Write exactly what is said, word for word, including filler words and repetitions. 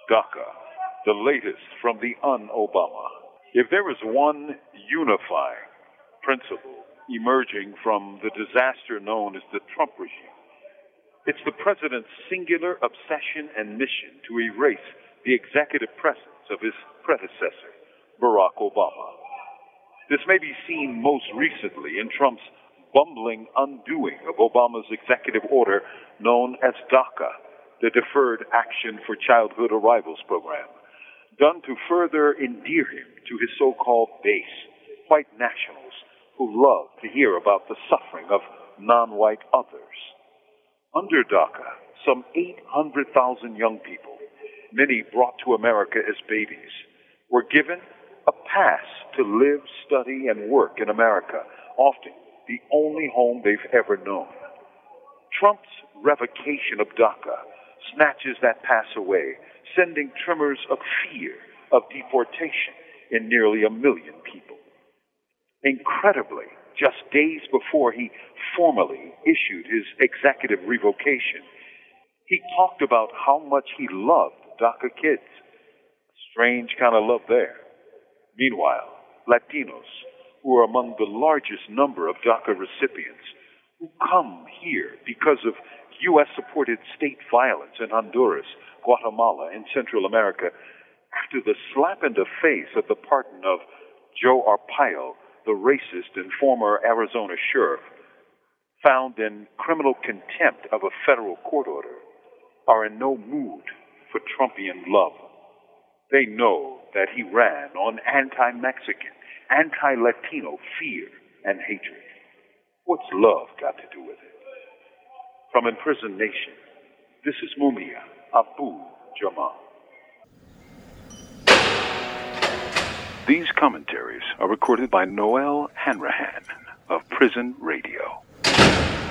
DACA, the latest from the un-Obama. If there is one unifying principle emerging from the disaster known as the Trump regime, it's the president's singular obsession and mission to erase the executive presence of his predecessor, Barack Obama. This may be seen most recently in Trump's bumbling undoing of Obama's executive order known as DACA, the Deferred Action for Childhood Arrivals program, done to further endear him to his so-called base, white nationals who love to hear about the suffering of non-white others. Under DACA, some eight hundred thousand young people, many brought to America as babies, were given a pass to live, study, and work in America, often the only home they've ever known. Trump's revocation of DACA snatches that pass away, sending tremors of fear of deportation in nearly a million people. Incredibly, just days before he formally issued his executive revocation, he talked about how much he loved DACA kids. A strange kind of love there. Meanwhile, Latinos, who are among the largest number of DACA recipients, who come here because of U S-supported state violence in Honduras, Guatemala, and Central America, after the slap in the face of the pardon of Joe Arpaio, the racist and former Arizona sheriff, found in criminal contempt of a federal court order, are in no mood for Trumpian love. They know that he ran on anti-Mexican, anti-Latino fear and hatred. What's love got to do with it? From Imprisoned Nation, this is Mumia Abu Jamal. These commentaries are recorded by Noel Hanrahan of Prison Radio.